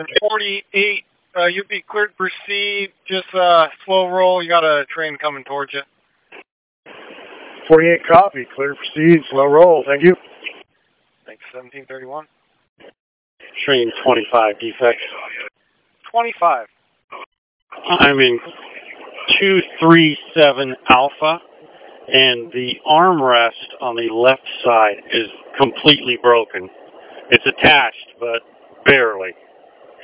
48, you'll be cleared to proceed. Just slow roll. You got a train coming towards you. 48 copy. Clear to proceed. Slow roll. Thank you. Thanks, 1731. Train 25, defect. 25. I'm in 237 Alpha, and the armrest on the left side is completely broken. It's attached, but barely.